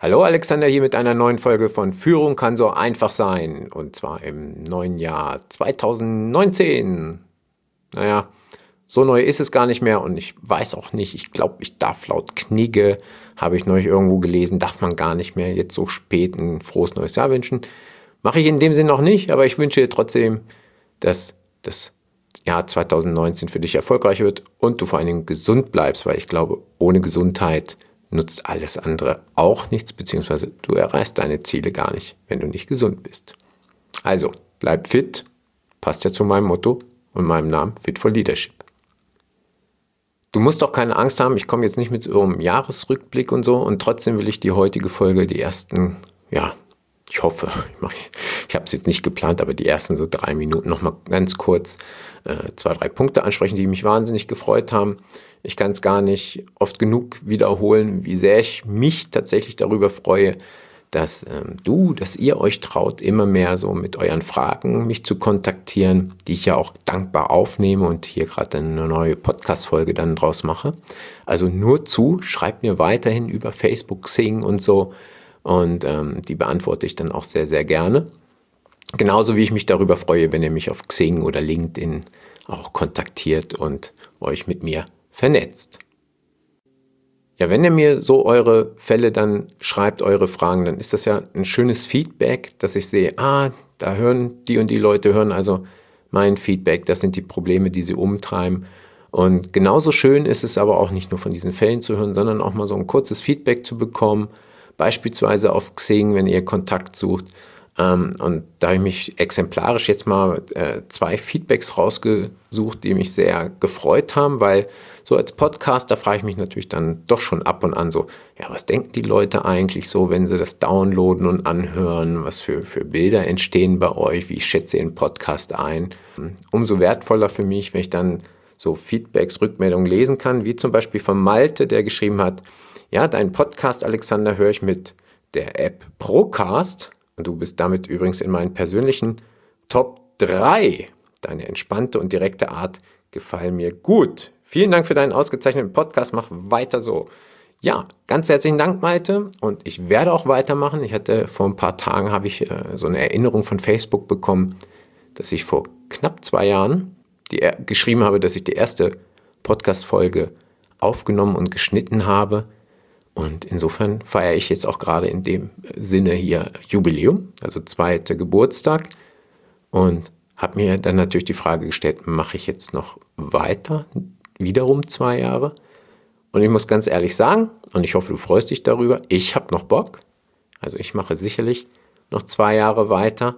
Hallo Alexander hier mit einer neuen Folge von Führung kann so einfach sein. Und zwar im neuen Jahr 2019. Naja, so neu ist es gar nicht mehr und ich weiß auch nicht. Ich glaube, ich darf laut Knigge, habe ich neulich irgendwo gelesen, darf man gar nicht mehr jetzt so spät ein frohes neues Jahr wünschen. Mache ich in dem Sinn noch nicht, aber ich wünsche dir trotzdem, dass das Jahr 2019 für dich erfolgreich wird und du vor allen Dingen gesund bleibst, weil ich glaube, ohne Gesundheit nutzt alles andere auch nichts, beziehungsweise du erreichst deine Ziele gar nicht, wenn du nicht gesund bist. Also, bleib fit, passt ja zu meinem Motto und meinem Namen Fit for Leadership. Du musst doch keine Angst haben, ich komme jetzt nicht mit so einem Jahresrückblick und so und trotzdem will ich die heutige Folge, die ersten, ich hoffe, ich habe es jetzt nicht geplant, aber die ersten so 3 Minuten nochmal ganz kurz 2, 3 Punkte ansprechen, die mich wahnsinnig gefreut haben. Ich kann es gar nicht oft genug wiederholen, wie sehr ich mich tatsächlich darüber freue, dass ihr euch traut, immer mehr so mit euren Fragen mich zu kontaktieren, die ich ja auch dankbar aufnehme und hier gerade eine neue Podcast-Folge dann draus mache. Also nur schreibt mir weiterhin über Facebook, Xing und so und die beantworte ich dann auch sehr, sehr gerne. Genauso wie ich mich darüber freue, wenn ihr mich auf Xing oder LinkedIn auch kontaktiert und euch mit mir vernetzt. Ja, wenn ihr mir so eure Fälle dann schreibt, eure Fragen, dann ist das ja ein schönes Feedback, dass ich sehe, da hören die und die Leute, hören also mein Feedback, das sind die Probleme, die sie umtreiben. Und genauso schön ist es aber auch nicht nur von diesen Fällen zu hören, sondern auch mal so ein kurzes Feedback zu bekommen, beispielsweise auf Xing, wenn ihr Kontakt sucht. Und da habe ich mich exemplarisch jetzt mal 2 Feedbacks rausgesucht, die mich sehr gefreut haben, weil so als Podcaster frage ich mich natürlich dann doch schon ab und an so, ja, was denken die Leute eigentlich so, wenn sie das downloaden und anhören? Was für Bilder entstehen bei euch? Wie schätze ihr den Podcast ein? Umso wertvoller für mich, wenn ich dann so Feedbacks, Rückmeldungen lesen kann, wie zum Beispiel von Malte, der geschrieben hat, ja, deinen Podcast, Alexander, höre ich mit der App Procast. Und du bist damit übrigens in meinen persönlichen Top 3. Deine entspannte und direkte Art gefallen mir gut. Vielen Dank für deinen ausgezeichneten Podcast. Mach weiter so. Ja, ganz herzlichen Dank, Malte. Und ich werde auch weitermachen. Ich hatte vor ein paar Tagen habe ich so eine Erinnerung von Facebook bekommen, dass ich vor knapp 2 Jahren geschrieben habe, dass ich die erste Podcast-Folge aufgenommen und geschnitten habe. Und insofern feiere ich jetzt auch gerade in dem Sinne hier Jubiläum, also 2. Geburtstag. Und habe mir dann natürlich die Frage gestellt, mache ich jetzt noch weiter, wiederum 2 Jahre? Und ich muss ganz ehrlich sagen, und ich hoffe, du freust dich darüber, ich habe noch Bock. Also ich mache sicherlich noch 2 Jahre weiter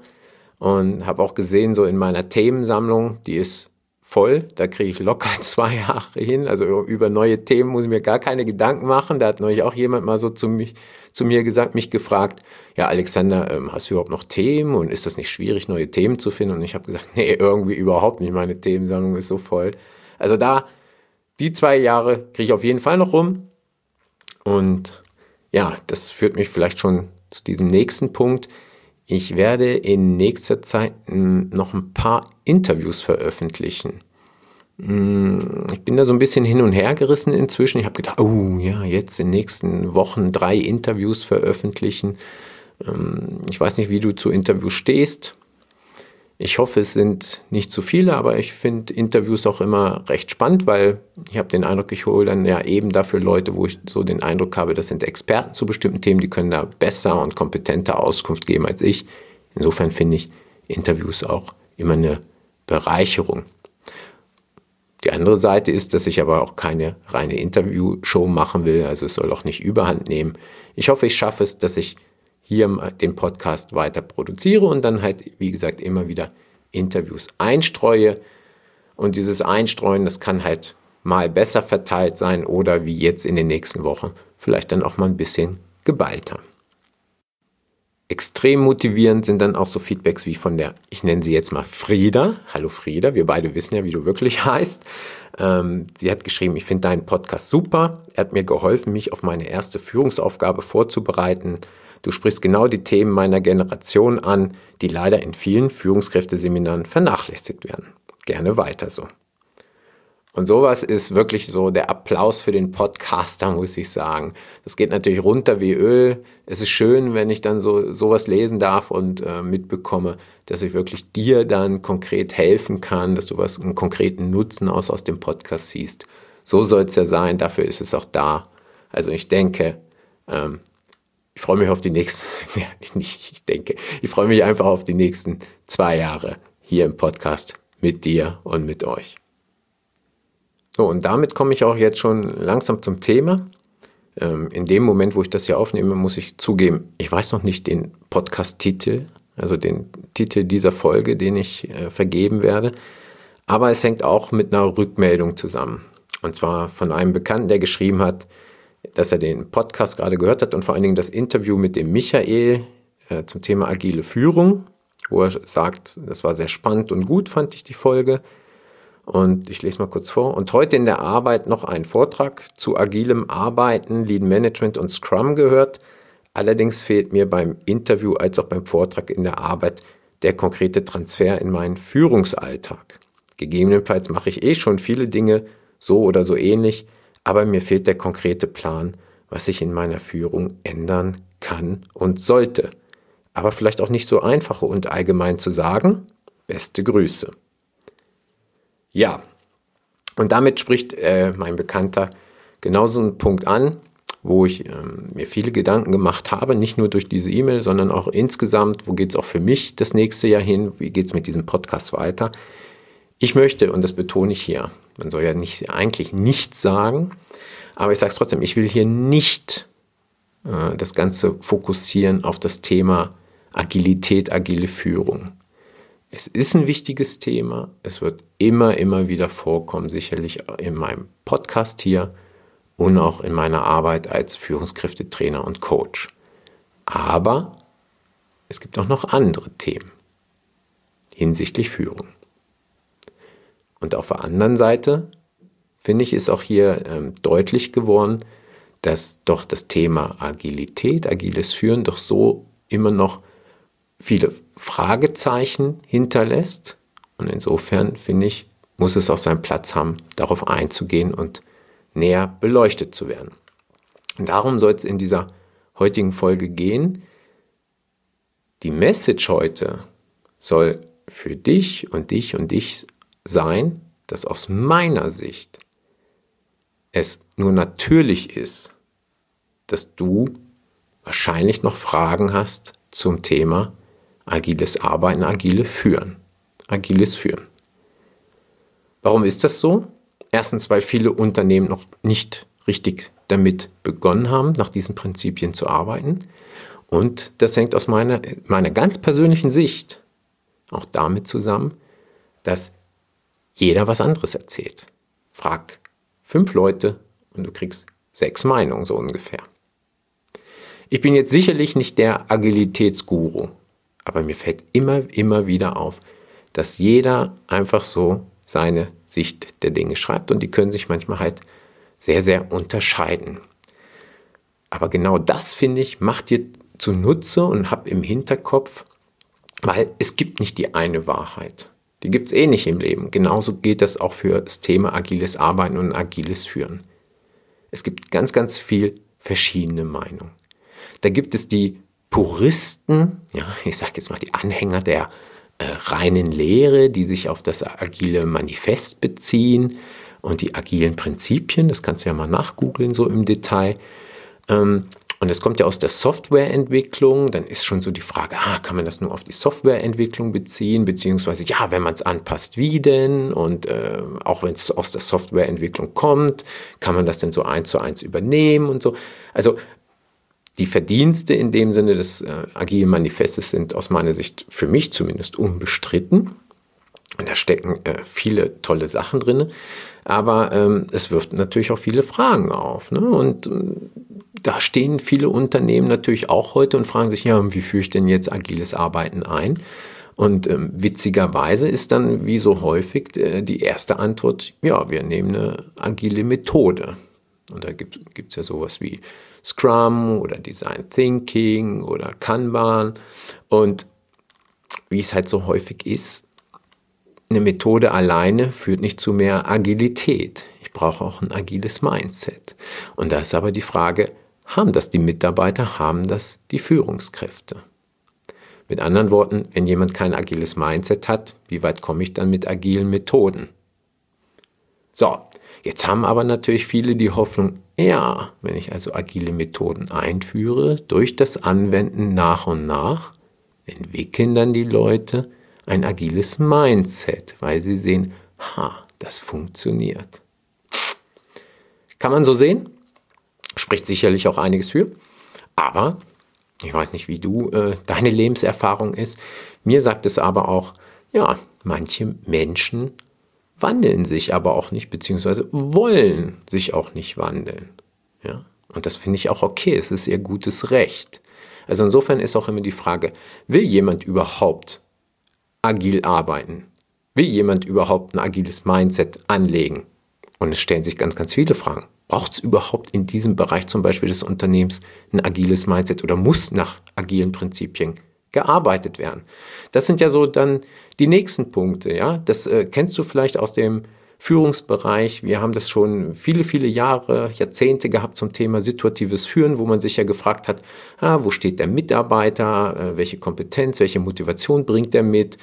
und habe auch gesehen, so in meiner Themensammlung, die ist voll, da kriege ich locker 2 Jahre hin, also über neue Themen muss ich mir gar keine Gedanken machen. Da hat neulich auch jemand mal so zu mir gesagt, mich gefragt, ja Alexander, hast du überhaupt noch Themen und ist das nicht schwierig, neue Themen zu finden? Und ich habe gesagt, nee, irgendwie überhaupt nicht, meine Themensammlung ist so voll. Also die 2 Jahre kriege ich auf jeden Fall noch rum und ja, das führt mich vielleicht schon zu diesem nächsten Punkt. Ich werde in nächster Zeit noch ein paar Interviews veröffentlichen. Ich bin da so ein bisschen hin und her gerissen inzwischen. Ich habe gedacht, jetzt in den nächsten Wochen 3 Interviews veröffentlichen. Ich weiß nicht, wie du zu Interviews stehst. Ich hoffe, es sind nicht zu viele, aber ich finde Interviews auch immer recht spannend, weil ich habe den Eindruck, ich hole dann ja eben dafür Leute, wo ich so den Eindruck habe, das sind Experten zu bestimmten Themen, die können da besser und kompetenter Auskunft geben als ich. Insofern finde ich Interviews auch immer eine Bereicherung. Die andere Seite ist, dass ich aber auch keine reine Interviewshow machen will, also es soll auch nicht überhand nehmen. Ich hoffe, ich schaffe es, dass ich hier den Podcast weiter produziere und dann halt, wie gesagt, immer wieder Interviews einstreue. Und dieses Einstreuen, das kann halt mal besser verteilt sein oder wie jetzt in den nächsten Wochen vielleicht dann auch mal ein bisschen geballter. Extrem motivierend sind dann auch so Feedbacks wie von der, ich nenne sie jetzt mal Frieda. Hallo Frieda, wir beide wissen ja, wie du wirklich heißt. Sie hat geschrieben, ich finde deinen Podcast super. Er hat mir geholfen, mich auf meine erste Führungsaufgabe vorzubereiten. Du sprichst genau die Themen meiner Generation an, die leider in vielen Führungskräfteseminaren vernachlässigt werden. Gerne weiter so. Und sowas ist wirklich so der Applaus für den Podcaster, muss ich sagen. Das geht natürlich runter wie Öl. Es ist schön, wenn ich dann sowas lesen darf und mitbekomme, dass ich wirklich dir dann konkret helfen kann, dass du einen konkreten Nutzen aus dem Podcast siehst. So soll es ja sein, dafür ist es auch da. Also ich denke, ich freue mich auf die nächsten, ich freue mich einfach auf die nächsten 2 Jahre hier im Podcast mit dir und mit euch. So, und damit komme ich auch jetzt schon langsam zum Thema. In dem Moment, wo ich das hier aufnehme, muss ich zugeben, ich weiß noch nicht den Podcast-Titel, also den Titel dieser Folge, den ich vergeben werde. Aber es hängt auch mit einer Rückmeldung zusammen. Und zwar von einem Bekannten, der geschrieben hat, dass er den Podcast gerade gehört hat und vor allen Dingen das Interview mit dem Michael zum Thema agile Führung, wo er sagt, das war sehr spannend und gut, fand ich die Folge. Und ich lese mal kurz vor. Und heute in der Arbeit noch einen Vortrag zu agilem Arbeiten, Lean Management und Scrum gehört. Allerdings fehlt mir beim Interview als auch beim Vortrag in der Arbeit der konkrete Transfer in meinen Führungsalltag. Gegebenenfalls mache ich schon viele Dinge so oder so ähnlich, aber mir fehlt der konkrete Plan, was ich in meiner Führung ändern kann und sollte. Aber vielleicht auch nicht so einfach und allgemein zu sagen. Beste Grüße. Ja, und damit spricht mein Bekannter genauso einen Punkt an, wo ich mir viele Gedanken gemacht habe, nicht nur durch diese E-Mail, sondern auch insgesamt, wo geht es auch für mich das nächste Jahr hin, wie geht es mit diesem Podcast weiter. Ich möchte, und das betone ich hier, man soll ja eigentlich nichts sagen, aber ich sage es trotzdem, ich will hier nicht das Ganze fokussieren auf das Thema Agilität, agile Führung. Es ist ein wichtiges Thema. Es wird immer wieder vorkommen, sicherlich in meinem Podcast hier und auch in meiner Arbeit als Führungskräftetrainer und Coach. Aber es gibt auch noch andere Themen hinsichtlich Führung. Und auf der anderen Seite, finde ich, ist auch hier deutlich geworden, dass doch das Thema Agilität, agiles Führen doch so immer noch viele Fragezeichen hinterlässt. Und insofern, finde ich, muss es auch seinen Platz haben, darauf einzugehen und näher beleuchtet zu werden. Und darum soll es in dieser heutigen Folge gehen. Die Message heute soll für dich und dich und dich sein, dass aus meiner Sicht es nur natürlich ist, dass du wahrscheinlich noch Fragen hast zum Thema agiles Arbeiten, agiles Führen. Warum ist das so? Erstens, weil viele Unternehmen noch nicht richtig damit begonnen haben, nach diesen Prinzipien zu arbeiten. Und das hängt aus meiner ganz persönlichen Sicht auch damit zusammen, dass jeder was anderes erzählt. Frag 5 Leute und du kriegst 6 Meinungen, so ungefähr. Ich bin jetzt sicherlich nicht der Agilitätsguru, aber mir fällt immer wieder auf, dass jeder einfach so seine Sicht der Dinge schreibt und die können sich manchmal halt sehr, sehr unterscheiden. Aber genau das, finde ich, macht dir zunutze und hab im Hinterkopf, weil es gibt nicht die eine Wahrheit. Die gibt es eh nicht im Leben. Genauso geht das auch für das Thema agiles Arbeiten und agiles Führen. Es gibt ganz viel verschiedene Meinungen. Da gibt es die Puristen, ja, ich sage jetzt mal die Anhänger der reinen Lehre, die sich auf das agile Manifest beziehen und die agilen Prinzipien, das kannst du ja mal nachgoogeln so im Detail. Und es kommt ja aus der Softwareentwicklung, dann ist schon so die Frage, kann man das nur auf die Softwareentwicklung beziehen, beziehungsweise ja, wenn man es anpasst, wie denn? Und auch wenn es aus der Softwareentwicklung kommt, kann man das denn so 1:1 übernehmen und so. Also die Verdienste in dem Sinne des agilen Manifestes sind aus meiner Sicht, für mich zumindest, unbestritten. Und da stecken viele tolle Sachen drin, aber es wirft natürlich auch viele Fragen auf. Ne? Und da stehen viele Unternehmen natürlich auch heute und fragen sich, ja, wie führe ich denn jetzt agiles Arbeiten ein? Und witzigerweise ist dann, wie so häufig, die erste Antwort, ja, wir nehmen eine agile Methode. Und da gibt es ja sowas wie Scrum oder Design Thinking oder Kanban. Und wie es halt so häufig ist, eine Methode alleine führt nicht zu mehr Agilität. Ich brauche auch ein agiles Mindset. Und da ist aber die Frage, haben das die Mitarbeiter, haben das die Führungskräfte? Mit anderen Worten, wenn jemand kein agiles Mindset hat, wie weit komme ich dann mit agilen Methoden? So, jetzt haben aber natürlich viele die Hoffnung, ja, wenn ich also agile Methoden einführe, durch das Anwenden nach und nach, entwickeln dann die Leute ein agiles Mindset, weil sie sehen, das funktioniert. Kann man so sehen, spricht sicherlich auch einiges für, aber ich weiß nicht, wie deine Lebenserfahrung ist. Mir sagt es aber auch, ja, manche Menschen wandeln sich aber auch nicht, beziehungsweise wollen sich auch nicht wandeln. Ja? Und das finde ich auch okay, es ist ihr gutes Recht. Also insofern ist auch immer die Frage, will jemand überhaupt agil arbeiten? Will jemand überhaupt ein agiles Mindset anlegen? Und es stellen sich ganz, ganz viele Fragen. Braucht es überhaupt in diesem Bereich zum Beispiel des Unternehmens ein agiles Mindset oder muss nach agilen Prinzipien gearbeitet werden? Das sind ja so dann die nächsten Punkte. Ja? Das kennst du vielleicht aus dem Führungsbereich. Wir haben das schon viele, viele Jahre, Jahrzehnte gehabt zum Thema situatives Führen, wo man sich ja gefragt hat, wo steht der Mitarbeiter, welche Kompetenz, welche Motivation bringt er mit,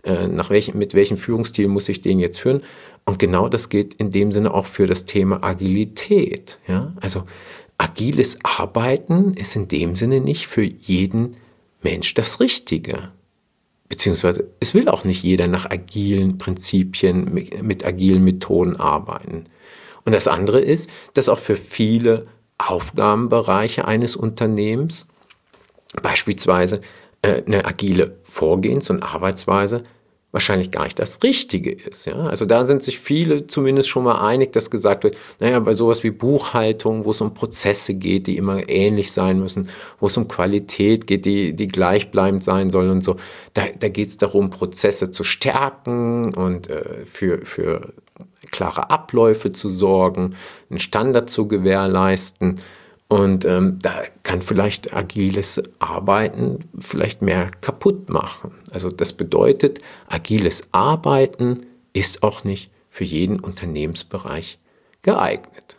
mit welchem Führungsstil muss ich den jetzt führen? Und genau das gilt in dem Sinne auch für das Thema Agilität. Ja? Also agiles Arbeiten ist in dem Sinne nicht für jeden Mensch das Richtige. Beziehungsweise es will auch nicht jeder nach agilen Prinzipien, mit agilen Methoden arbeiten. Und das andere ist, dass auch für viele Aufgabenbereiche eines Unternehmens beispielsweise eine agile Vorgehens- und Arbeitsweise wahrscheinlich gar nicht das Richtige ist. Ja? Also da sind sich viele zumindest schon mal einig, dass gesagt wird, naja, bei sowas wie Buchhaltung, wo es um Prozesse geht, die immer ähnlich sein müssen, wo es um Qualität geht, die gleichbleibend sein sollen und so, da geht es darum, Prozesse zu stärken und für klare Abläufe zu sorgen, einen Standard zu gewährleisten. Und da kann vielleicht agiles Arbeiten vielleicht mehr kaputt machen. Also das bedeutet, agiles Arbeiten ist auch nicht für jeden Unternehmensbereich geeignet.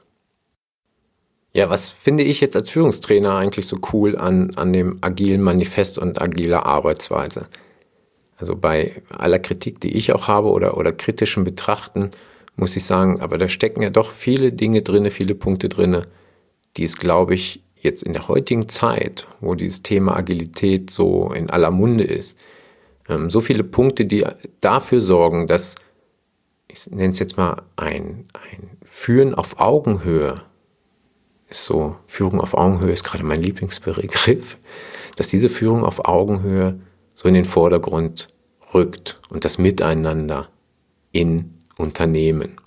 Ja, was finde ich jetzt als Führungstrainer eigentlich so cool an dem agilen Manifest und agiler Arbeitsweise? Also bei aller Kritik, die ich auch habe oder kritischen Betrachten, muss ich sagen, aber da stecken ja doch viele Dinge drin, viele Punkte drin, die es, glaube ich, jetzt in der heutigen Zeit, wo dieses Thema Agilität so in aller Munde ist, so viele Punkte, die dafür sorgen, dass, ich nenne es jetzt mal ein Führen auf Augenhöhe, ist so, Führung auf Augenhöhe ist gerade mein Lieblingsbegriff, dass diese Führung auf Augenhöhe so in den Vordergrund rückt und das Miteinander in Unternehmen.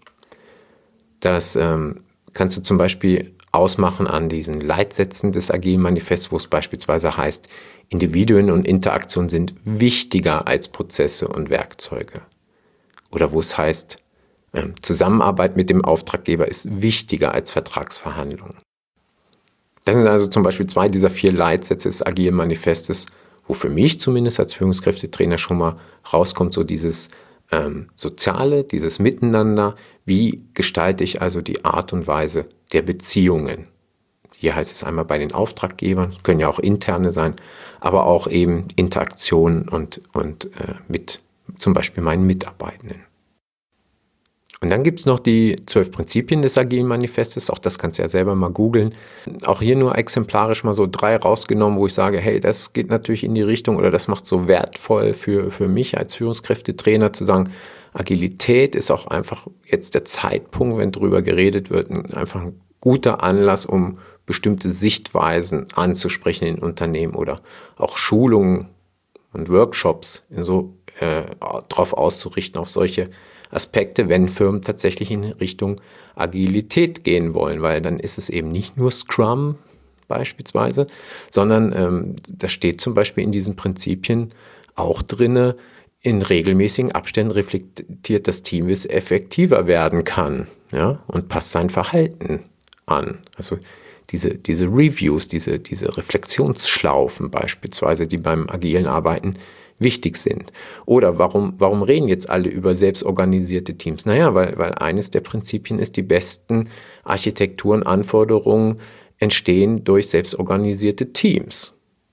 Das kannst du zum Beispiel ausmachen an diesen Leitsätzen des Agilen Manifests, wo es beispielsweise heißt, Individuen und Interaktion sind wichtiger als Prozesse und Werkzeuge. Oder wo es heißt, Zusammenarbeit mit dem Auftraggeber ist wichtiger als Vertragsverhandlungen. Das sind also zum Beispiel 2 dieser 4 Leitsätze des Agilen Manifestes, wo für mich zumindest als Führungskräftetrainer schon mal rauskommt, so dieses Soziale, dieses Miteinander, wie gestalte ich also die Art und Weise der Beziehungen. Hier heißt es einmal bei den Auftraggebern, können ja auch interne sein, aber auch eben Interaktionen und mit zum Beispiel meinen Mitarbeitenden. Und dann gibt es noch die 12 Prinzipien des Agilen Manifestes, auch das kannst du ja selber mal googeln. Auch hier nur exemplarisch mal so 3 rausgenommen, wo ich sage, hey, das geht natürlich in die Richtung oder das macht so wertvoll für mich als Führungskräftetrainer zu sagen, Agilität ist auch einfach jetzt der Zeitpunkt, wenn drüber geredet wird, einfach ein guter Anlass, um bestimmte Sichtweisen anzusprechen in Unternehmen oder auch Schulungen und Workshops darauf auszurichten, auf solche Aspekte, wenn Firmen tatsächlich in Richtung Agilität gehen wollen, weil dann ist es eben nicht nur Scrum beispielsweise, sondern da steht zum Beispiel in diesen Prinzipien auch drin, in regelmäßigen Abständen reflektiert das Team, wie es effektiver werden kann, ja, und passt sein Verhalten an. Also diese Reviews, diese Reflexionsschlaufen beispielsweise, die beim agilen Arbeiten wichtig sind. Oder warum reden jetzt alle über selbstorganisierte Teams? Naja, weil eines der Prinzipien ist, die besten Architekturen, Anforderungen entstehen durch selbstorganisierte Teams.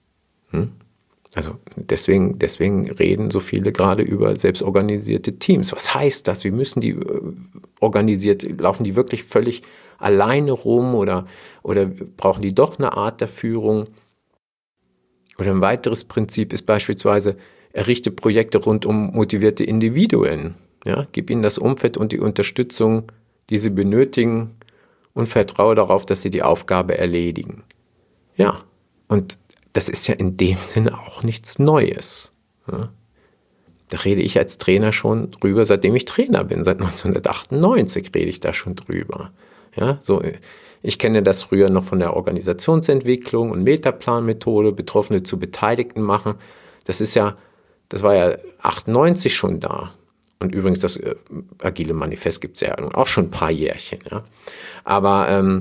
Also deswegen reden so viele gerade über selbstorganisierte Teams. Was heißt das? Wie müssen die organisiert? Laufen die wirklich völlig alleine rum oder brauchen die doch eine Art der Führung? Oder ein weiteres Prinzip ist beispielsweise, errichte Projekte rund um motivierte Individuen. Ja? Gib ihnen das Umfeld und die Unterstützung, die sie benötigen und vertraue darauf, dass sie die Aufgabe erledigen. Ja, und das ist ja in dem Sinne auch nichts Neues. Ja? Da rede ich als Trainer schon drüber, seitdem ich Trainer bin. Seit 1998 rede ich da schon drüber. Ja, so, ich kenne das früher noch von der Organisationsentwicklung und Metaplan-Methode, Betroffene zu Beteiligten machen. Das war ja 98 schon da. Und übrigens, das Agile Manifest gibt es ja auch schon ein paar Jährchen. Ja. Aber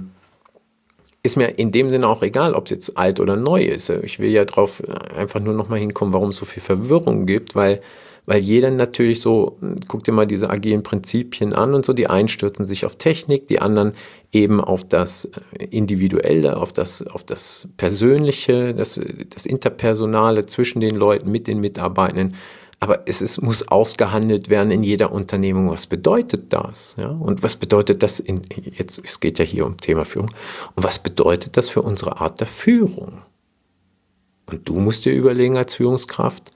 ist mir in dem Sinne auch egal, ob es jetzt alt oder neu ist. Ich will ja drauf einfach nur nochmal hinkommen, warum es so viel Verwirrung gibt, weil jeder natürlich so, guck dir mal diese agilen Prinzipien an und so, die einen stürzen sich auf Technik, die anderen eben auf das Individuelle, auf das Persönliche, das Interpersonale zwischen den Leuten, mit den Mitarbeitenden. Aber es muss ausgehandelt werden in jeder Unternehmung. Was bedeutet das? Ja? Und was bedeutet das es geht ja hier um Thema Führung. Und was bedeutet das für unsere Art der Führung? Und du musst dir überlegen als Führungskraft,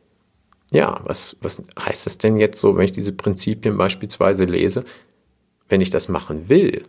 ja, was heißt das denn jetzt so, wenn ich diese Prinzipien beispielsweise lese, wenn ich das machen will?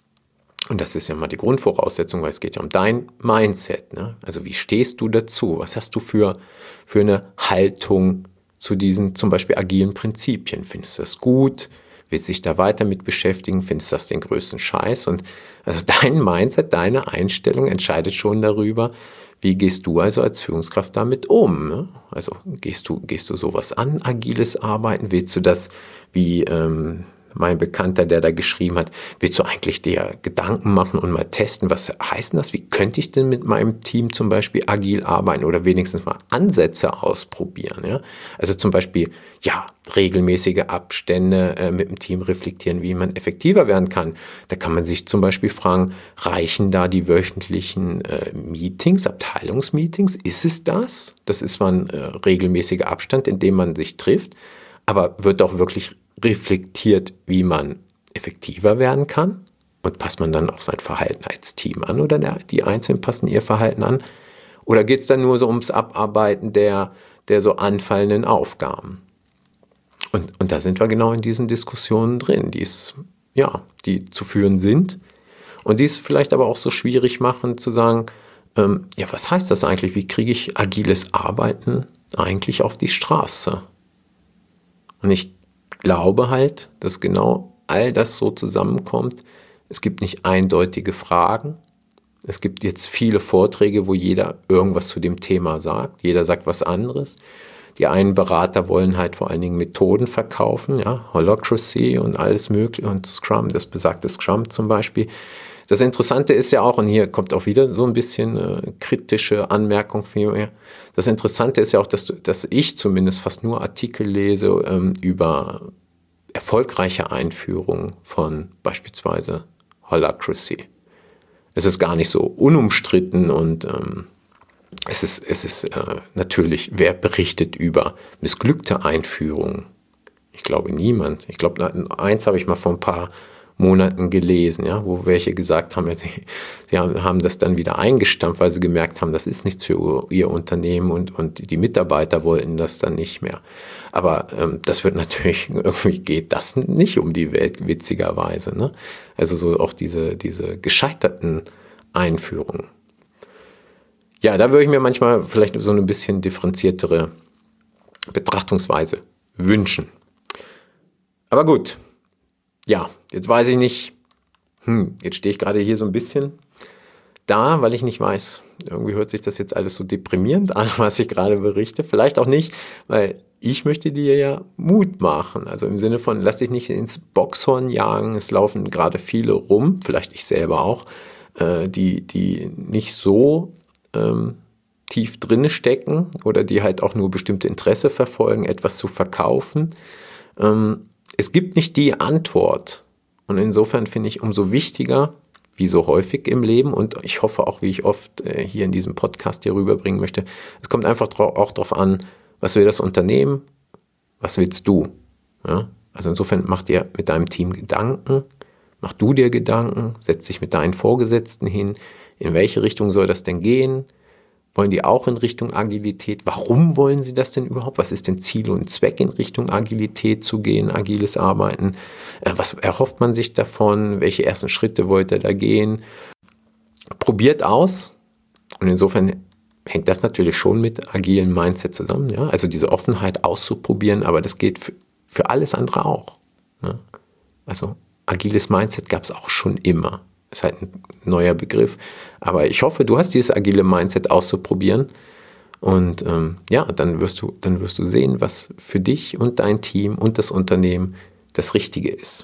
Und das ist ja mal die Grundvoraussetzung, weil es geht ja um dein Mindset. Ne? Also wie stehst du dazu? Was hast du für eine Haltung zu diesen zum Beispiel agilen Prinzipien? Findest du das gut? Willst du dich da weiter mit beschäftigen? Findest du das den größten Scheiß? Und also dein Mindset, deine Einstellung entscheidet schon darüber, wie gehst du also als Führungskraft damit um? Ne? Also gehst du sowas an, agiles Arbeiten? Willst du das wie mein Bekannter, der da geschrieben hat, willst du eigentlich dir Gedanken machen und mal testen, was heißt denn das? Wie könnte ich denn mit meinem Team zum Beispiel agil arbeiten oder wenigstens mal Ansätze ausprobieren? Ja? Also zum Beispiel, ja, regelmäßige Abstände mit dem Team reflektieren, wie man effektiver werden kann. Da kann man sich zum Beispiel fragen, reichen da die wöchentlichen Meetings, Abteilungsmeetings? Ist es das? Das ist mal ein regelmäßiger Abstand, in dem man sich trifft, aber wird auch wirklich reflektiert, wie man effektiver werden kann, und passt man dann auch sein Verhalten als Team an oder die Einzelnen passen ihr Verhalten an? Oder geht es dann nur so ums Abarbeiten der so anfallenden Aufgaben? Und da sind wir genau in diesen Diskussionen drin, die zu führen sind und die es vielleicht aber auch so schwierig machen zu sagen, ja, was heißt das eigentlich? Wie kriege ich agiles Arbeiten eigentlich auf die Straße? Und ich glaube halt, dass genau all das so zusammenkommt. Es gibt nicht eindeutige Fragen. Es gibt jetzt viele Vorträge, wo jeder irgendwas zu dem Thema sagt. Jeder sagt was anderes. Die einen Berater wollen halt vor allen Dingen Methoden verkaufen, ja, Holacracy und alles mögliche und Scrum, das besagte Scrum zum Beispiel. Das Interessante ist ja auch, und hier kommt auch wieder so ein bisschen kritische Anmerkung von mir, das Interessante ist ja auch, dass ich zumindest fast nur Artikel lese über erfolgreiche Einführung von beispielsweise Holacracy. Es ist gar nicht so unumstritten und es ist natürlich, wer berichtet über missglückte Einführungen? Ich glaube niemand. Ich glaube, eins habe ich mal vor ein paar Monaten gelesen, ja, wo welche gesagt haben, sie haben das dann wieder eingestampft, weil sie gemerkt haben, das ist nichts für ihr Unternehmen und die Mitarbeiter wollten das dann nicht mehr. Aber das wird natürlich, irgendwie geht das nicht um die Welt, witzigerweise. Ne? Also so auch diese gescheiterten Einführungen. Ja, da würde ich mir manchmal vielleicht so eine bisschen differenziertere Betrachtungsweise wünschen. Aber gut. Ja, jetzt weiß ich nicht, jetzt stehe ich gerade hier so ein bisschen da, weil ich nicht weiß, irgendwie hört sich das jetzt alles so deprimierend an, was ich gerade berichte. Vielleicht auch nicht, weil ich möchte dir ja Mut machen. Also im Sinne von, lass dich nicht ins Boxhorn jagen. Es laufen gerade viele rum, vielleicht ich selber auch, die nicht so tief drinne stecken oder die halt auch nur bestimmte Interesse verfolgen, etwas zu verkaufen. Es gibt nicht die Antwort. Und insofern finde ich umso wichtiger, wie so häufig im Leben und ich hoffe auch, wie ich oft hier in diesem Podcast hier rüberbringen möchte, es kommt einfach auch darauf an, was will das Unternehmen, was willst du? Ja? Also insofern mach dir mit deinem Team Gedanken, mach du dir Gedanken, setz dich mit deinen Vorgesetzten hin, in welche Richtung soll das denn gehen? Wollen die auch in Richtung Agilität? Warum wollen sie das denn überhaupt? Was ist denn Ziel und Zweck, in Richtung Agilität zu gehen, agiles Arbeiten? Was erhofft man sich davon? Welche ersten Schritte wollt ihr da gehen? Probiert aus. Und insofern hängt das natürlich schon mit agilem Mindset zusammen. Ja? Also diese Offenheit auszuprobieren, aber das geht für alles andere auch. Ja? Also agiles Mindset gab es auch schon immer. Ist halt ein neuer Begriff. Aber ich hoffe, du hast dieses agile Mindset auszuprobieren. Und dann wirst du sehen, was für dich und dein Team und das Unternehmen das Richtige ist.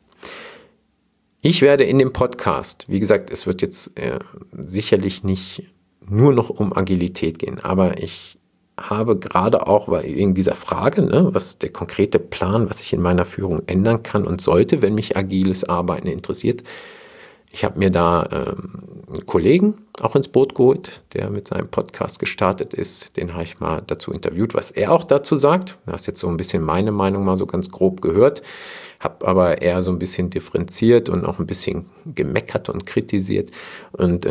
Ich werde in dem Podcast, wie gesagt, es wird jetzt sicherlich nicht nur noch um Agilität gehen, aber ich habe gerade auch wegen dieser Frage, was ist der konkrete Plan, was ich in meiner Führung ändern kann und sollte, wenn mich agiles Arbeiten interessiert. Ich habe mir da einen Kollegen auch ins Boot geholt, der mit seinem Podcast gestartet ist. Den habe ich mal dazu interviewt, was er auch dazu sagt. Du hast jetzt so ein bisschen meine Meinung mal so ganz grob gehört, habe aber eher so ein bisschen differenziert und auch ein bisschen gemeckert und kritisiert. Und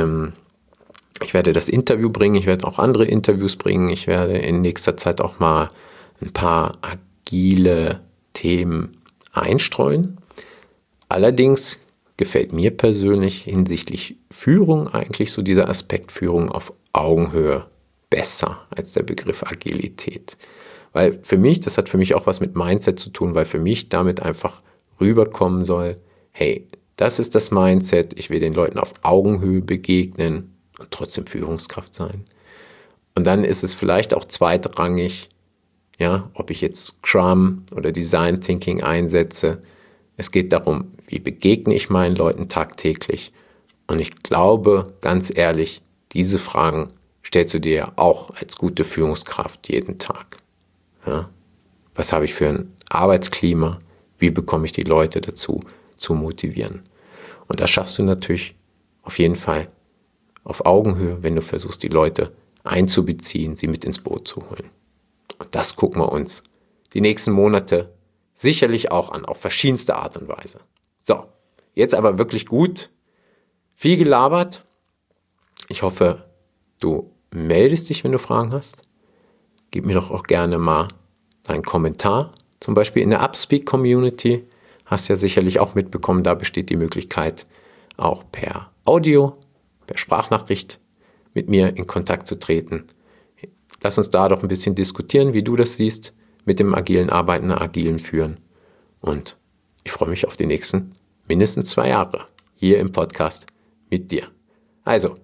ich werde das Interview bringen, ich werde auch andere Interviews bringen. Ich werde in nächster Zeit auch mal ein paar agile Themen einstreuen. Allerdings gefällt mir persönlich hinsichtlich Führung eigentlich so dieser Aspekt Führung auf Augenhöhe besser als der Begriff Agilität. Weil das hat für mich auch was mit Mindset zu tun, weil für mich damit einfach rüberkommen soll, hey, das ist das Mindset, ich will den Leuten auf Augenhöhe begegnen und trotzdem Führungskraft sein. Und dann ist es vielleicht auch zweitrangig, ja, ob ich jetzt Scrum oder Design Thinking einsetze. Es geht darum, wie begegne ich meinen Leuten tagtäglich? Und ich glaube, ganz ehrlich, diese Fragen stellst du dir ja auch als gute Führungskraft jeden Tag. Ja? Was habe ich für ein Arbeitsklima? Wie bekomme ich die Leute dazu, zu motivieren? Und das schaffst du natürlich auf jeden Fall auf Augenhöhe, wenn du versuchst, die Leute einzubeziehen, sie mit ins Boot zu holen. Und das gucken wir uns die nächsten Monate sicherlich auch an, auf verschiedenste Art und Weise. So, jetzt aber wirklich gut. Viel gelabert. Ich hoffe, du meldest dich, wenn du Fragen hast. Gib mir doch auch gerne mal einen Kommentar. Zum Beispiel in der Upspeak-Community. Hast ja sicherlich auch mitbekommen, da besteht die Möglichkeit, auch per Audio, per Sprachnachricht mit mir in Kontakt zu treten. Lass uns da doch ein bisschen diskutieren, wie du das siehst, mit dem agilen Arbeiten, agilen Führen. Und ich freue mich auf die nächsten mindestens 2 Jahre hier im Podcast mit dir. Also,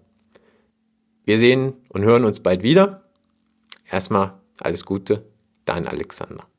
wir sehen und hören uns bald wieder. Erstmal alles Gute, dein Alexander.